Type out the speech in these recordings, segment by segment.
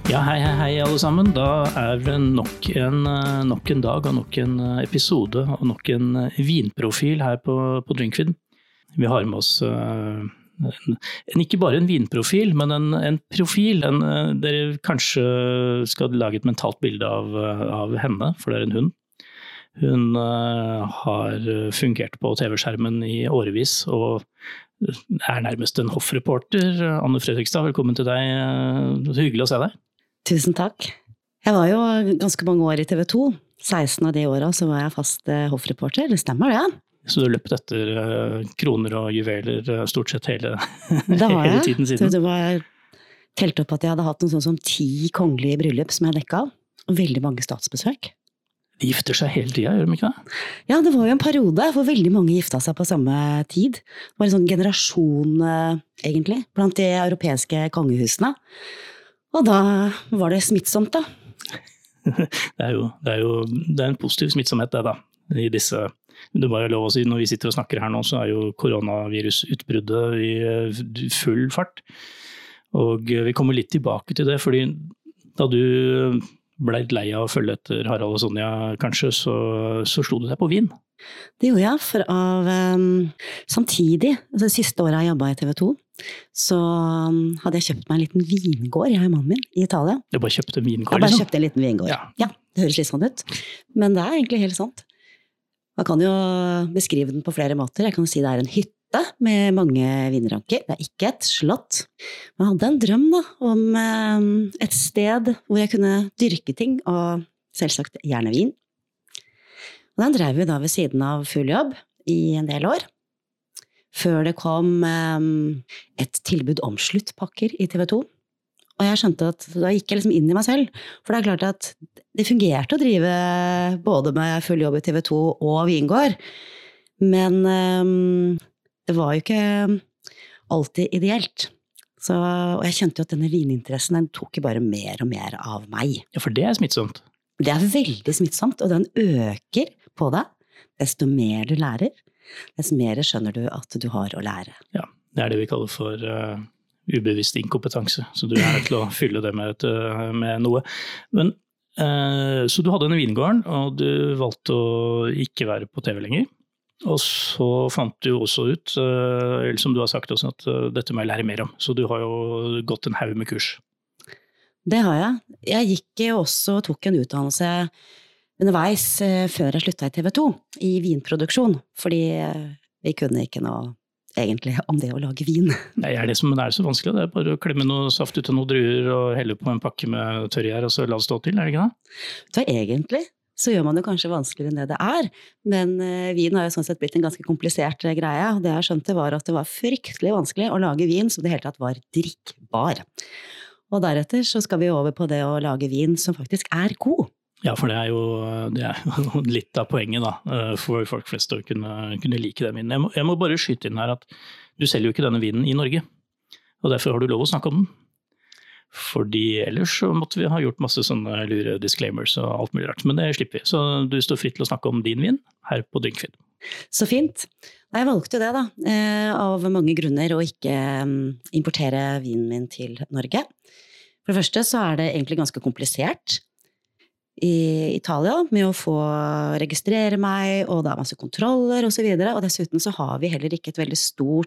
Ja, hei alle sammen. Da det nok en dag og nok en episode og nok en vinprofil her på Drinkfeed. Vi har med oss ikke bare en vinprofil, men en profil. Dere kanskje skal lage et mentalt bilde av henne, for det en hund. Hun har fungert på TV-skjermen i årevis og nærmest en hoffreporter. Anne Fredrikstad, velkommen til deg. Hyggelig å se deg. Tusen takk. Jeg var jo ganske mange år i TV 2. 16 av de årene så var jeg fast hoffreporter. Det stemmer det. Så du løpet etter kroner og juveler stort sett hele tiden siden? Det var telt opp at jeg hadde hatt noe sånn som 10 kongelige bryllup som jeg dekket, og veldig mange statsbesøk. De gifter seg hele tiden, gjør de ikke det? Ja, det var jo en periode hvor veldig mange gifta seg på samme tid. Det var en sånn generasjon, egentlig, blant de europeiske kongehusene. Og da var det smittsomt da. Det er en positiv smittsomhet det da. I disse, det må jeg lov å si, når vi sitter og snakker her nå, så jo koronavirusutbruddet i full fart. Og vi kommer litt tilbake til det, fordi da du ble lei av å følge etter Harald og Sonja, kanskje, så slo du deg på vin. Det gjorde jeg, for samtidig, det siste året jeg jobbet i TV 2, så hadde jeg kjøpt meg en liten vingård, jeg og mannen min, i Italia. Du bare kjøpte en vingård, Jeg bare kjøpte en liten vingård. Ja, det høres litt sånn ut. Men det egentlig helt sant. Man kan jo beskrive den på flere måter. Jeg kan si det en hytte med mange vinranker. Det ikke et slott. Men jeg hadde en drøm da, om et sted hvor jeg kunne dyrke ting, og selvsagt gjerne vin. Og den drev vi da ved siden av full jobb i en del år. Før det kom et tilbud om sluttpakker i TV 2. Og jeg skjønte at da gikk jeg liksom inn i meg selv. For det klart at det fungerte å drive både med full jobb i TV 2 og vingård. Men det var jo ikke alltid ideelt. Og jeg kjente jo at denne vininteressen den tok jo bare mer og mer av meg. Ja, for det smittsomt. Det veldig smittsomt, og den øker på deg. Desto mer du lærer, desto mer skjønner du at du har å lære. Ja, det det vi kaller for ubevisst inkompetanse. Så du nødt til å fylle det med noe. Men, så du hadde en vingård, og du valgte å ikke være på TV lenger. Og så fant du også ut, eller som du har sagt også, at dette må jeg lære mer om. Så du har jo gått en haug med kurs. Det har jeg. Jeg gikk jo også og tok en utdannelse underveis før jeg sluttet i TV 2, i vinproduksjon, fordi vi kunne ikke noe egentlig om det å lage vin. Det det som så vanskelig, det bare å klemme noe saft ut av noen druer og helle på en pakke med tørrgjær og så la det stå til, det ikke det? Så egentlig så gjør man det kanskje vanskeligere enn det men vin har jo sånn sett blitt en ganske komplisert greie, og det jeg skjønte var at det var fryktelig vanskelig å lage vin som det hele tatt var drikkbar. Og deretter så skal vi over på det å lage vin som faktisk god. Ja, for det jo litt av poenget da, for folk flest å kunne like den vinen. Jeg må bare skyte inn her at du selger jo ikke denne vinen i Norge, og derfor har du lov å snakke om den. Fordi ellers så måtte vi ha gjort masse sånne lure disclaimers og alt mulig rart, men det slipper vi. Så du står fritt til å snakke om din vin her på Drinkfeed. Så fint. Jeg valgte det da, av mange grunner å ikke importere vinen min til Norge. For det første så det egentlig ganske komplisert i Italia med å få registrere meg, og det masse kontroller og så videre, og dessuten så har vi heller ikke et veldig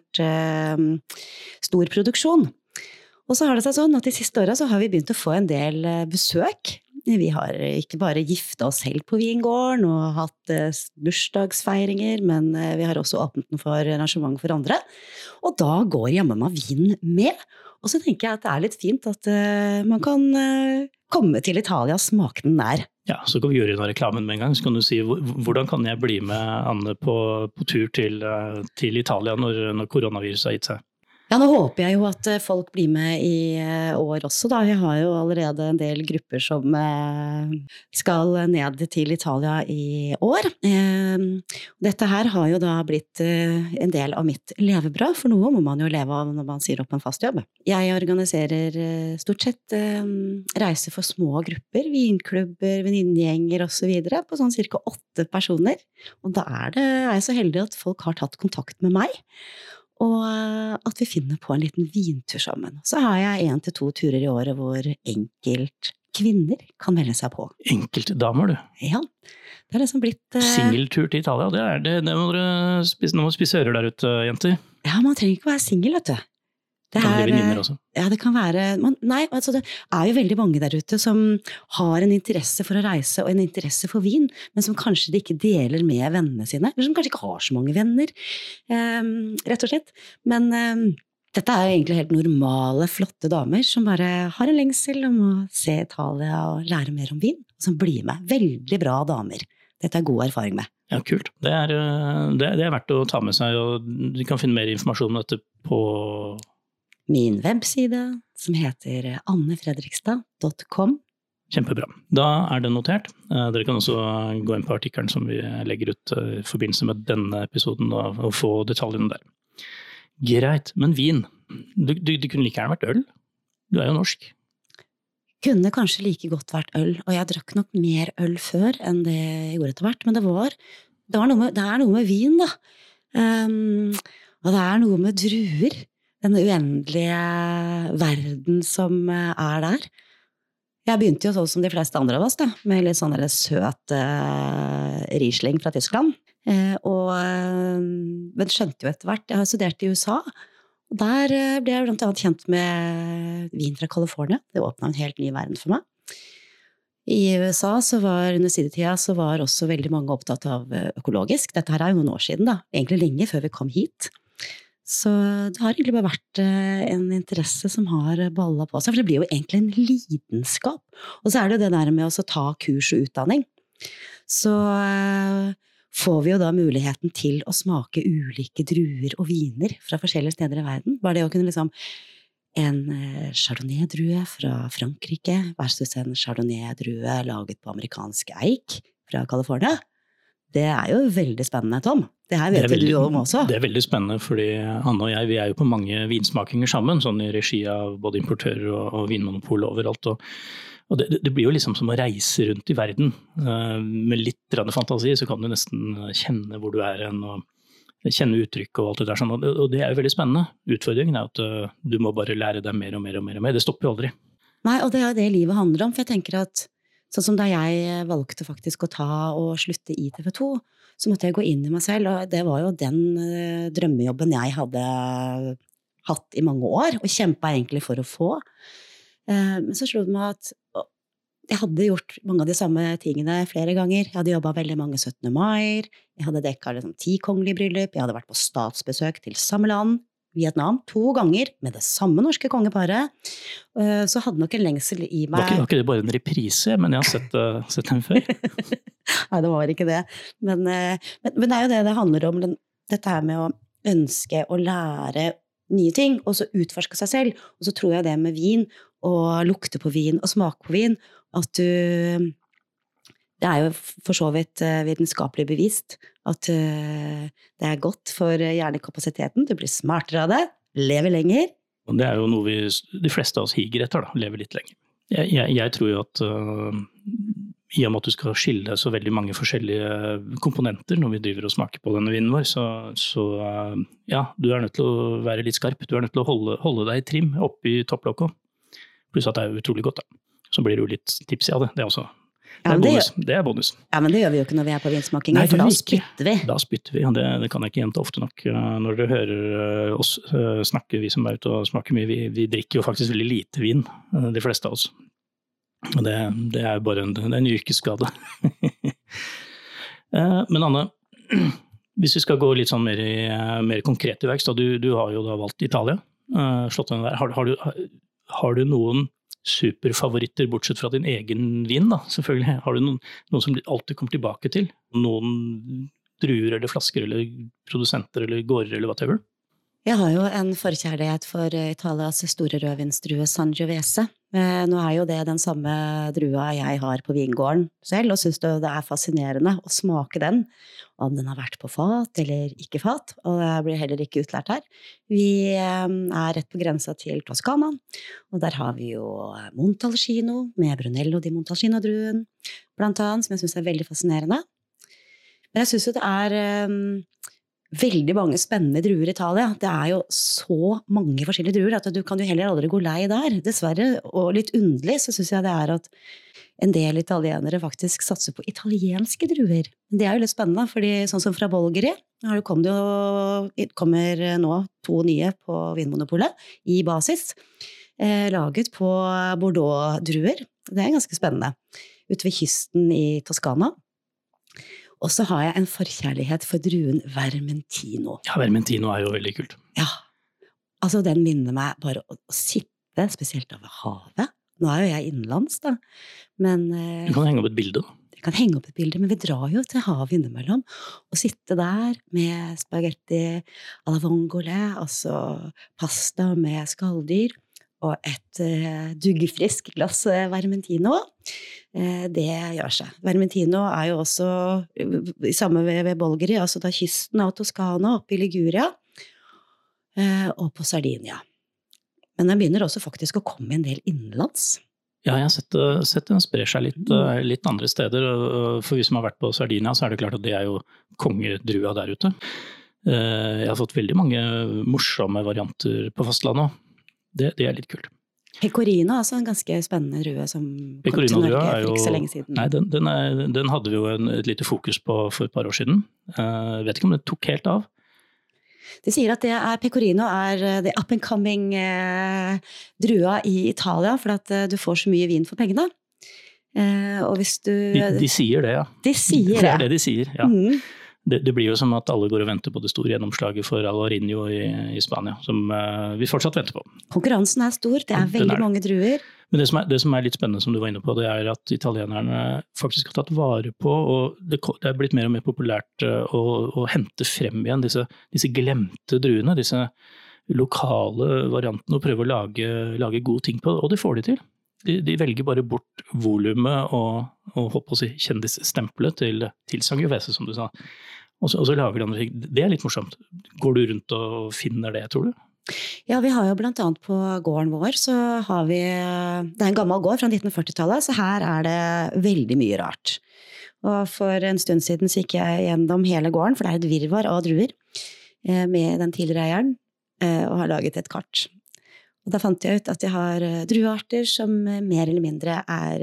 stor produksjon. Og så har det seg sånn at de siste årene så har vi begynt å få en del besøk. Vi har ikke bare giftet oss selv på vingården og hatt bursdagsfeiringer, men vi har også åpnet den for arrangement for andre. Og da går hjemme med vin med. Og så tenker jeg at det litt fint at man kan komme til Italia og smake den der. Ja, så kan vi gjøre noe reklamen med en gang. Så kan du si, hvordan kan jeg bli med Anne på tur til Italia når koronaviruset har gitt seg? Ja, nå håper jeg jo at folk blir med i år også da. Vi har jo allerede en del grupper som skal ned til Italia i år. Dette her har jo da blitt en del av mitt levebrød, for noe må man jo leve av når man sier opp en fast jobb. Jeg organiserer stort sett reiser for små grupper, vinklubber, venninnegjenger og så videre, på sånn cirka 8 personer. Og da jeg så heldig at folk har tatt kontakt med meg, og at vi finner på en liten vintur sammen. Så har jeg 1 til 2 turer i året hvor enkelt kvinner kan melde seg på. Enkeltdamer, du. Ja, det liksom blitt... Singeltur til Italia, det må dere spise, nå må spise ører der ute, jenter. Ja, man trenger ikke være singel, vet du. Det kan bli venninner også. Ja, det kan være... Nei, altså det jo veldig mange der ute som har en interesse for å reise og en interesse for vin, men som kanskje de ikke deler med vennene sine, eller som kanskje ikke har så mange venner, rett og slett. Men dette jo egentlig helt normale, flotte damer som bare har en lengsel om å se Italia og lære mer om vin, og som blir med. Veldig bra damer. Dette god erfaring med. Ja, kult. Det verdt å ta med seg, og du kan finne mer informasjon om dette på min webside, som heter annefredrikstad.com. Kjempebra. Da det notert. Dere kan også gå inn på artikkelen som vi legger ut i forbindelse med denne episoden og få detaljene der. Greit, men vin. Du kunne like gjerne vært øl. Du jo norsk. Kunne kanskje like godt vært øl, og jeg drakk nok mer øl før enn det jeg gjorde etter hvert, men det noe med vin da. Og det noe med druer. Den uendelige verden som der. Jeg begynte jo sånn som de fleste andre av oss, da, med litt sånn søt Riesling fra Tyskland. Men skjønte jo etter hvert, jeg har studert i USA, og der ble jeg blant annet kjent med vin fra California. Det åpnet en helt ny verden for meg. I USA under sidetida så var også veldig mange opptatt av økologisk. Dette her jo noen år siden da, egentlig lenge før vi kom hit. Så det har egentlig bare vært en interesse som har ballet på seg, for det blir jo egentlig en lidenskap. Og så det jo det der med å ta kurs og utdanning. Så får vi jo da muligheten til å smake ulike druer og viner fra forskjellige steder i verden. Bare det å kunne liksom en chardonnay-drue fra Frankrike versus en chardonnay-drue laget på amerikansk eik fra California. Det jo veldig spennende, Tom. Det her vet du om også. Det veldig spennende, fordi Anne og jeg, vi jo på mange vinsmakinger sammen, sånn i regi av både importører og vinmonopol overalt. Og det blir jo liksom som å reise rundt i verden. Med litt fantasi, så kan du nesten kjenne hvor du hen, og kjenne uttrykk og alt det der. Sånn. Og det jo veldig spennende. Utfordringen at du må bare lære deg mer og mer og mer og mer. Det stopper jo aldri. Nei, og det det livet handler om, for jeg tenker at sånn som da jeg valgte faktisk å ta og slutte i TV 2, så måtte jeg gå inn i meg selv, og det var jo den drømmejobben jeg hadde hatt i mange år, og kjempet egentlig for å få. Men så slo det meg at jeg hadde gjort mange av de samme tingene flere ganger. Jeg hadde jobbet veldig mange 17. mai, jeg hadde dekket 10 kongelige bryllup, jeg hadde vært på statsbesøk til samme land, Vietnam, 2 ganger med det samme norske kongeparet. Så hadde nok en lengsel i meg. Var ikke det bare en reprise, men jeg har sett den før? Nei, det var ikke det. Men det jo det handler om, dette her med å ønske å lære nye ting, og så utforske seg selv. Og så tror jeg det med vin, og lukte på vin, og smake på vin, at det jo for så vidt vitenskapelig bevist at det godt for hjernekapasiteten, du blir smartere av det, lever lenger. Og det jo noe de fleste av oss higer etter, da, lever litt lenger. Jeg tror jo at i og med at du skal skille så veldig mange forskjellige komponenter når vi driver og smaker på denne vinen vår, så ja, du nødt til å være litt skarp. Du nødt til å holde deg i trim oppi topplokket. Pluss at det utrolig godt, da. Så blir det jo litt tipsy av det. Det også. Det bonus. Ja, men det gjør vi jo ikke når vi på vinsmaking, for da spytter vi. Da spytter vi, og det kan jeg ikke gjenta ofte nok. Når dere hører oss snakke, vi som ute og smaker mye, vi drikker jo faktisk veldig lite vin, de fleste av oss. Og det jo bare en yrkesskade. Men Anne, hvis vi skal gå litt sånn mer konkret i verks, du har jo da valgt Italia, slått den der. Har du noen superfavoritter, bortsett fra din egen vin da, selvfølgelig? Har du noen som alltid kommer tilbake til? Noen druer eller flasker eller produsenter eller gårder eller whatever? Jeg har jo en forkjærlighet for Italias store rødvinsdrue Sangiovese. Nå jo det den samme drua jeg har på vingården selv, og synes det fascinerende å smake den, om den har vært på fat eller ikke fat, og det blir heller ikke utlært her. Vi rett på grensa til Toscana, og der har vi jo Montalcino med Brunello di Montalcino-druen, blant annet, som jeg synes veldig fascinerende. Men jeg synes jo det veldig mange spennende druer i Italia. Det jo så mange forskjellige druer at du kan jo heller aldri gå lei der. Dessverre, og litt underlig, så synes jeg det at en del italienere faktisk satser på italienske druer. Det jo litt spennende, fordi sånn som fra Bolgheri, kommer nå 2 nye på Vinmonopolet i basis, laget på Bordeaux-druer. Det ganske spennende. Ute ved kysten i Toskana. Og så har jeg en forkjærlighet for druen Vermentino. Ja, Vermentino jo veldig kult. Ja, altså den minner meg bare å sitte, spesielt over havet. Nå jo jeg innenlands da, men... Du kan henge opp et bilde da. Jeg kan henge opp et bilde, men vi drar jo til havet innimellom, og sitte der med spaghetti alla vongole, altså pasta med skalldyr, og et duggfrisk glass Vermentino. Det gjør seg. Vermentino jo også i samme ved Bolgheri, altså da kysten av Toskana, oppe i Liguria, og på Sardinia. Men den begynner også faktisk å komme en del innenlands. Ja, jeg har sett den sprer seg litt andre steder, for vi som har vært på Sardinia, så det klart at det jo kongedrua der ute. Jeg har fått veldig mange morsomme varianter på fastlandet. Det litt kult. Pecorino en ganske spennende drue som kom til Norge for ikke så lenge siden. Nei, den hadde vi jo et lite fokus på for et par år siden. Vet ikke om det tok helt av. De sier at Pecorino the up and coming drua i Italia, for at du får så mye vin for pengene. Og hvis du... De sier det, ja. De sier det. Det de sier, ja. Det blir jo som at alle går og venter på det store gjennomslaget for Alvarinho i Spania, som vi fortsatt venter på. Konkurransen stor, det veldig mange druer. Men det som litt spennende, som du var inne på, det at italienerne faktisk har tatt vare på, og det blitt mer og mer populært å hente frem igjen disse glemte druene, disse lokale variantene, og prøve å lage gode ting på det, og det får de til. De velger bare bort volumet og håper på å si kjendisstempelet til Sangiovese, som du sa. Og så lager de andre ting. Det litt morsomt. Går du rundt og finner det, tror du? Ja, vi har jo blant annet på gården vår, så har vi, det en gammel gård fra 1940-tallet, så her det veldig mye rart. Og for en stund siden så gikk jeg gjennom hele gården, for det et virvar av druer, med den tidligere eieren, og har laget et kart. Og da fant jeg ut at jeg har druearter som mer eller mindre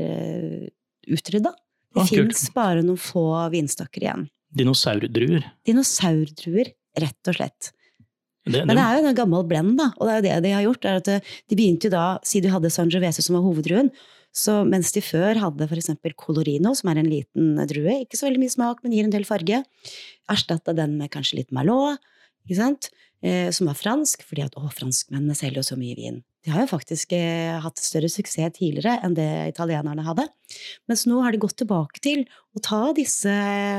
utrydda. Det finnes bare noen få vinstokker igjen. Dinosaurdruer? Dinosaurdruer, rett og slett. Men det jo en gammel blend da, og det det de har gjort, at de begynte jo da, siden de hadde Sangiovese som var hoveddruen, så mens de før hadde for eksempel Colorino, som en liten drue, ikke så veldig mye smak, men gir en del farge, erstattet den med kanskje litt Merlot, ikke sant? Som var fransk, fordi at franskmennene selger jo så mye vin. De har jo faktisk hatt større suksess tidligere enn det italienerne hadde. Mens nå har de gått tilbake til å ta disse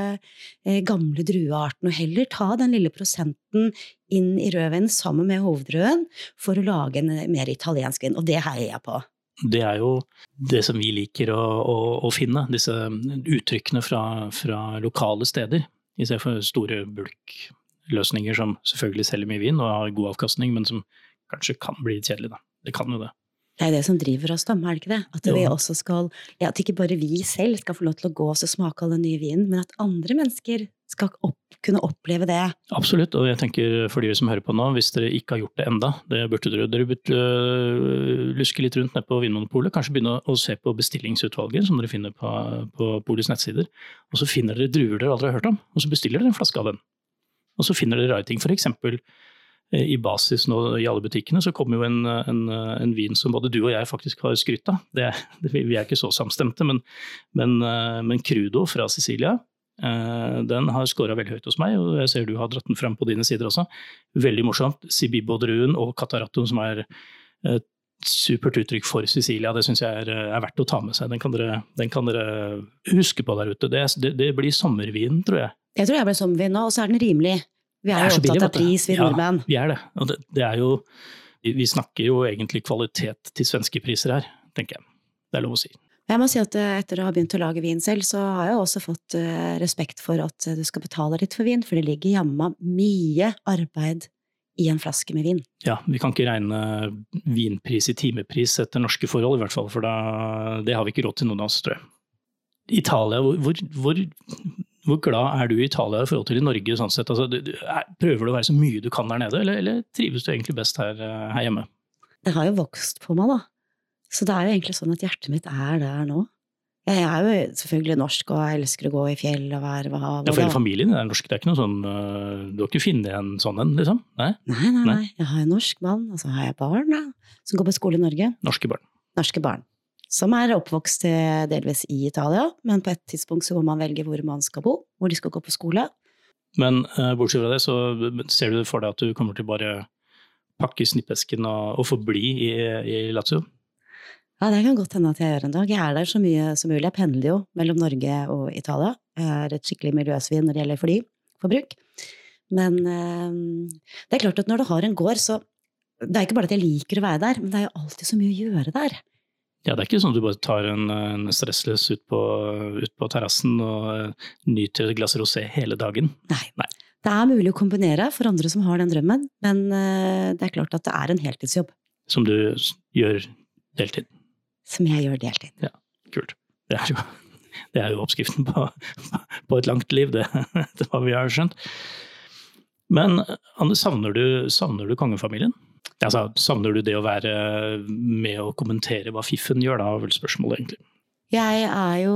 gamle drueartene og heller ta den lille prosenten inn i rødvin sammen med hoveddruen for å lage en mer italiensk vin, og det heier jeg på. Det jo det som vi liker å finne, disse uttrykkene fra lokale steder, i stedet for store bulkløsninger som selvfølgelig selger mye vin og har god avkastning, men som kanskje kan bli litt kjedelig da. Det kan jo det. Det det som driver oss da, det ikke det? At vi også skal, at ikke bare vi selv skal få lov til å gå og smake all den nye vinen, men at andre mennesker skal kunne oppleve det. Absolutt, og jeg tenker for de som hører på nå, hvis dere ikke har gjort det enda, det burde dere luske litt rundt ned på Vinmonopolet, kanskje begynne å se på bestillingsutvalget som dere finner på Polys nettsider, og så finner dere druer dere aldri har hørt om, og så bestiller dere en flaske av den. Og så finner dere rare ting, for eksempel i basis nå i alle butikkene, så kommer jo en vin som både du og jeg faktisk har skrytt av. Vi ikke så samstemte, men Crudo fra Sicilia, den har skåret veldig høyt hos meg, og jeg ser du har dratt den frem på dine sider også. Veldig morsomt. Sibibbo-druen og Cataratto, som et supert uttrykk for Sicilia, det synes jeg verdt å ta med seg. Den kan dere huske på der ute. Det blir sommervin, tror jeg. Jeg tror jeg blir sommervin nå, og så den rimelig. Vi jo opptatt av pris, vi nordmenn. Ja, vi det. Og det jo, vi snakker jo egentlig kvalitet til svenske priser her, tenker jeg. Det lov å si. Jeg må si at etter å ha begynt å lage vin selv, så har jeg også fått respekt for at du skal betale litt for vin, for det ligger jamma mye arbeid i en flaske med vin. Ja, vi kan ikke regne vinpris i timepris etter norske forhold i hvert fall, for det har vi ikke råd til noen av oss, tror jeg. Italia, hvor Hvor glad er du i Italia i forhold til i Norge sånn sett? Altså, prøver du å være så mye du kan der nede, eller trives du egentlig best her hjemme? Det har jo vokst på meg da. Så det er jo egentlig sånn at hjertet mitt er der nå. Jeg er jo selvfølgelig norsk, og jeg elsker å gå i fjell og være ved havet. Ja, for hele familien er norsk, det er ikke noe sånn, du har ikke funnet en sånn en, liksom? Nei? Nei. Jeg har en norsk mann, og så har jeg barn da, som går på skole i Norge. Norske barn. Norske barn. Som er oppvokst delvis i Italia, men på et tidspunkt så må man velge hvor man skal bo, hvor de skal gå på skole. Men bortsett fra det, så ser du for deg at du kommer til bare pakke snippesken og forbli i Lazio? Ja, det kan godt hende at jeg gjør en dag. Jeg er der så mye som mulig. Jeg pendler jo mellom Norge og Italia. Jeg er et skikkelig miljøsvin når det gjelder flyforbruk. Men det er klart at når du har en gård, så det er ikke bare at jeg liker å være der, men det er jo alltid så mye å gjøre der. Ja, det er ikke sånn at du bare tar en stressløs ut på terrassen og nyter et glass rosé hele dagen. Nei. Det er mulig å kombinere for andre som har den drømmen, men det er klart at det er en heltidsjobb. Som du gjør deltid? Som jeg gjør deltid. Ja, kult. Det er jo oppskriften på et langt liv, det har vi skjønt. Men Anne, savner du kongefamilien? Altså, savner du det å være med å kommentere hva Fiffen gjør, da, er vel spørsmålet egentlig. Jeg er jo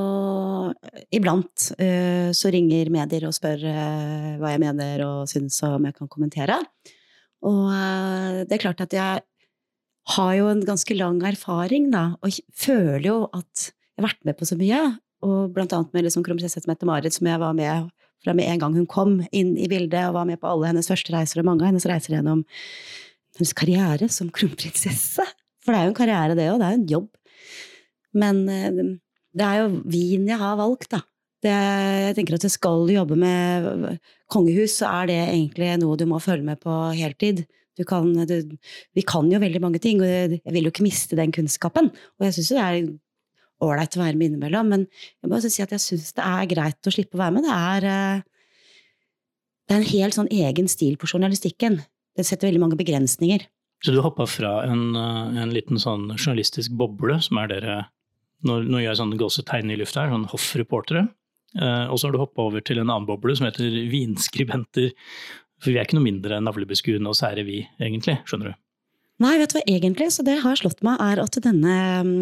iblant så ringer medier og spør hva jeg mener og synes om jeg kan kommentere. Og det er klart at jeg har jo en ganske lang erfaring da, og føler jo at jeg har vært med på så mye, og blant annet med liksom kronprinsesse Mette-Marit, som jeg var med fra med en gang hun kom inn i bildet, og var med på alle hennes første reiser, og mange av hennes reiser gjennom hennes karriere som kronprinsesse. For det er jo en karriere det, og det er jo en jobb. Men det er jo Wien jeg har valgt da. Jeg tenker at jeg skal jobbe med kongehus, så er det egentlig noe du må følge med på heltid. Vi kan jo veldig mange ting, og jeg vil jo ikke miste den kunnskapen. Og jeg synes jo det er ålreit å være med innimellom, men jeg må også si at jeg synes det er greit å slippe å være med. Det er en helt sånn egen stil på journalistikken. Det setter veldig mange begrensninger. Så du hoppet fra en liten sånn journalistisk boble, som er dere, når jeg gjør sånne gåsetegn i lufta her, sånn hoffreportere, og så har du hoppet over til en annen boble som heter vinskribenter. For vi er ikke noe mindre navlebeskuende og sære vi, egentlig, skjønner du? Nei, vet du hva egentlig? Så det har slått meg er at denne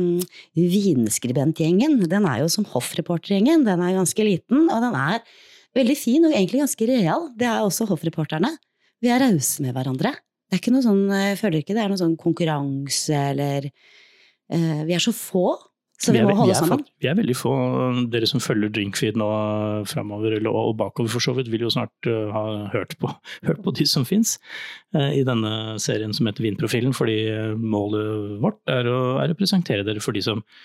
vinskribentgjengen, den er jo som hoffreportergjengen, den er ganske liten, og den er veldig fin og egentlig ganske real. Det er også hoffreporterne. Vi er rause med hverandre. Det er ikke noe sånn, jeg føler ikke det er noe sånn konkurranse, eller vi er så få, så vi må holde sammen. Vi er veldig få. Dere som følger Drinkfeed nå fremover og bakover for så vidt, vil jo snart ha hørt på de som finnes i denne serien som heter Vinprofilen, fordi målet vårt er å presentere dere for de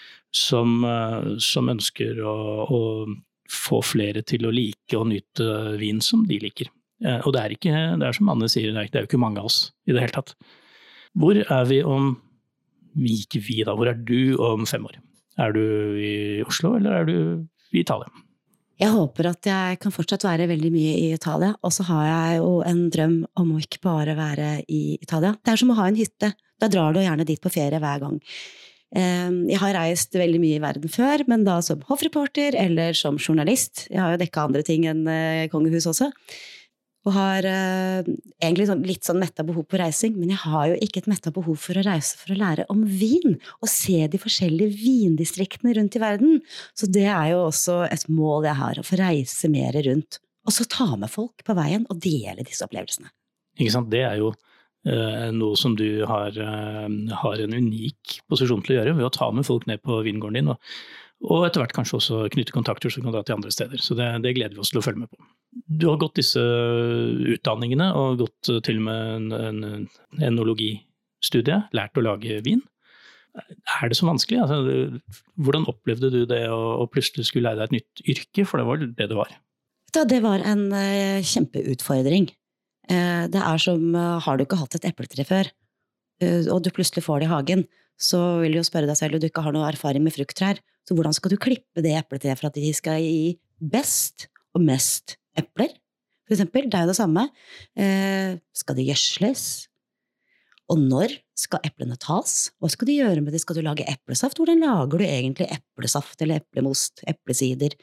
som ønsker å få flere til å like og nyte vin som de liker. Og det er som Anne sier, det er jo ikke mange av oss i det hele tatt. Hvor er vi hvor er du om 5 år? Er du i Oslo, eller er du i Italia? Jeg håper at jeg kan fortsatt være veldig mye i Italia, og så har jeg jo en drøm om å ikke bare være i Italia. Det er som å ha en hytte. Da drar du gjerne dit på ferie hver gang. Jeg har reist veldig mye i verden før, men da som hoffreporter eller som journalist. Jeg har jo dekket andre ting enn kongehus også. Og har egentlig litt sånn mettet behov på reising, men jeg har jo ikke et mettet behov for å reise for å lære om vin, og se de forskjellige vindistriktene rundt i verden. Så det er jo også et mål jeg har, å få reise mer rundt, og så ta med folk på veien og dele disse opplevelsene. Ikke sant, det er jo noe som du har en unik posisjon til å gjøre, ved å ta med folk ned på vingården din, og etter hvert kanskje også knytte kontakter som kan dra til andre steder. Så det gleder vi oss til å følge med på. Du har gått disse utdanningene og gått til og med en enologistudie, lært å lage vin. Er det så vanskelig? Altså, hvordan opplevde du det å plutselig skulle lære deg et nytt yrke? For det var det det var. Det var en kjempeutfordring. Det er som, har du ikke hatt et epletre før, og du plutselig får det i hagen, så vil du jo spørre deg selv, og du ikke har noe erfaring med frukttrær, så hvordan skal du klippe det epletreet for at de skal gi best og mest epler? For eksempel, det er jo det samme. Skal det gjødsles? Og når skal eplene tas? Hva skal du gjøre med det? Skal du lage eplesaft? Hvordan lager du egentlig eplesaft eller eplemost, eplesider?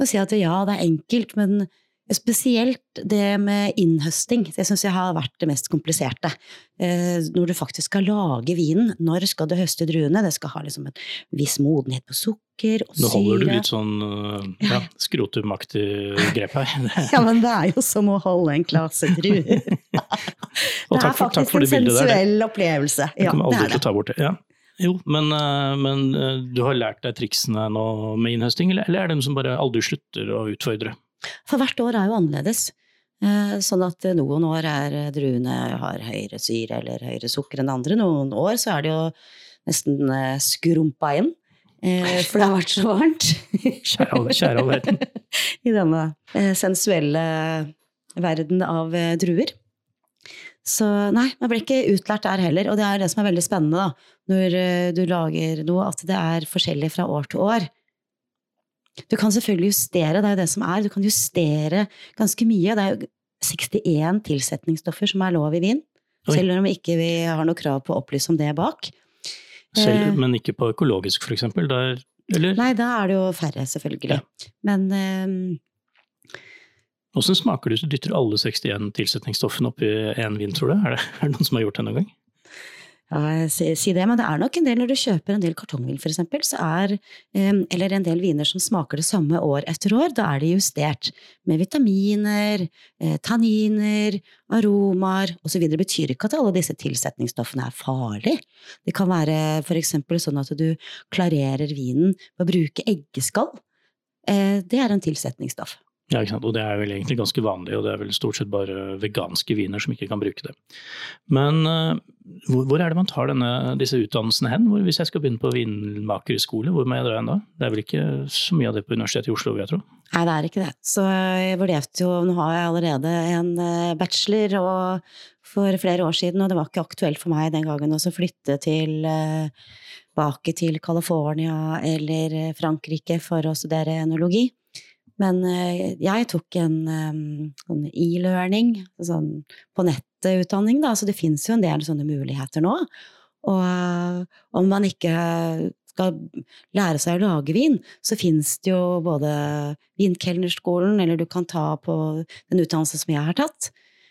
å si at ja, det enkelt, men spesielt det med innhøsting, det synes jeg har vært det mest kompliserte. Når du faktisk skal lage vinen, når skal du høste druene? Det skal ha liksom en viss modenhet på sukker og syre. Nå holder du litt sånn skrotumaktig grep her. Ja, men det jo som å holde en klasse druer. Det faktisk en sensuell opplevelse. Det kommer aldri til å ta bort det. Ja. Jo, men du har lært deg triksene nå med innhøsting, eller er det den som bare aldri slutter å utfordre? For hvert år jo annerledes. Sånn at noen år druene har høyere syre eller høyere sukker enn andre. Noen år så det jo nesten skrumpa inn, for det har vært så varmt. Kjære all verden. I denne sensuelle verden av druer. Så nei, man blir ikke utlært der heller, og det det som veldig spennende da, når du lager noe, at det forskjellig fra år til år. Du kan selvfølgelig justere, det jo det som du kan justere ganske mye. Det jo 61 tilsetningsstoffer som lov i vin, selv om ikke vi har noe krav på å opplyse om det bak. Selv, men ikke på økologisk for eksempel? Eller? Nei, da det jo færre selvfølgelig. Ja. Men hvordan smaker du dytter alle 61 tilsetningsstoffene opp i en vin, tror du? Det noen som har gjort det noen gang? Ja, si det, men det nok en del når du kjøper en del kartongvin for eksempel, så eller en del viner som smaker det samme år etter år, da det justert med vitaminer, tanniner, aromaer og så videre. Det betyr ikke at alle disse tilsetningsstoffene farlige. Det kan være for eksempel sånn at du klarerer vinen ved å bruke eggeskall. Det en tilsetningsstoff. Ja, ikke sant? Og det vel egentlig ganske vanlig, og det vel stort sett bare veganske viner som ikke kan bruke det. Men hvor det man tar disse utdannelsene hen? Hvis jeg skal begynne på vinmakerskole, hvor må jeg dra hen da? Det vel ikke så mye av det på Universitetet i Oslo, jeg tror. Nei, det ikke det. Så jeg vurderte jo, nå har jeg allerede en bachelor, og for flere år siden, og det var ikke aktuelt for meg den gangen å flytte tilbake til California eller Frankrike for å studere enologi. Men jeg tok en sånn e-learning, sånn på nettet-utdanning da, så det finnes jo en del sånne muligheter nå. Og om man ikke skal lære seg å lage vin, så finnes det jo både vinkelnerskolen, eller du kan ta på den utdannelsen som jeg har tatt,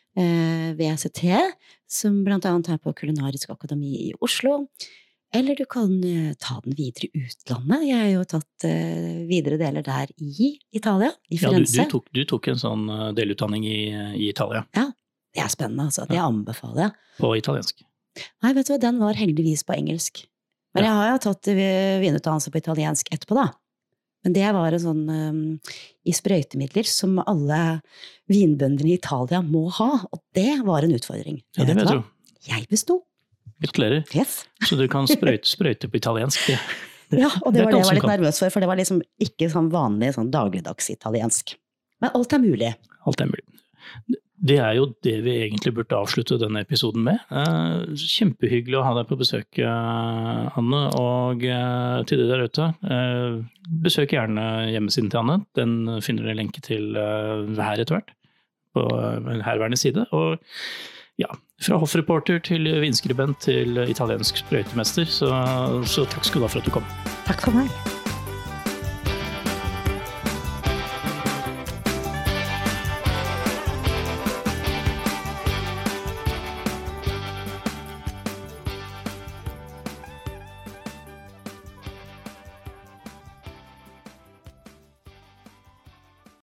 VCT, som blant annet på Kulinarisk Akademi i Oslo. Eller du kan ta den videre i utlandet. Jeg har jo tatt videre deler der i Italia, i Firenze. Ja, du tok en sånn delutdanning i Italia. Ja, det spennende altså. Det anbefaler jeg. På italiensk? Nei, vet du hva, den var heldigvis på engelsk. Men jeg har jo tatt vinutdannelse på italiensk etterpå da. Men det var en sånn i sprøytemidler som alle vinbøndene i Italia må ha, og det var en utfordring. Ja, det vet du. Jeg bestod. Gratulerer. Yes. Så du kan sprøyte på italiensk. Ja, og det var det jeg var litt nervøs for det var liksom ikke sånn vanlig sånn dagligdags italiensk. Men alt mulig. Alt mulig. Det jo det vi egentlig burde avslutte denne episoden med. Kjempehyggelig å ha deg på besøk, Anne, og til deg der ute. Besøk gjerne hjemmesiden til Anne. Den finner dere lenke til her etter hvert, på en herværende side. Og ja, fra hoffreporter til vinskribent til italiensk sprøytemester, så takk skal du ha for at du kom. Takk for meg.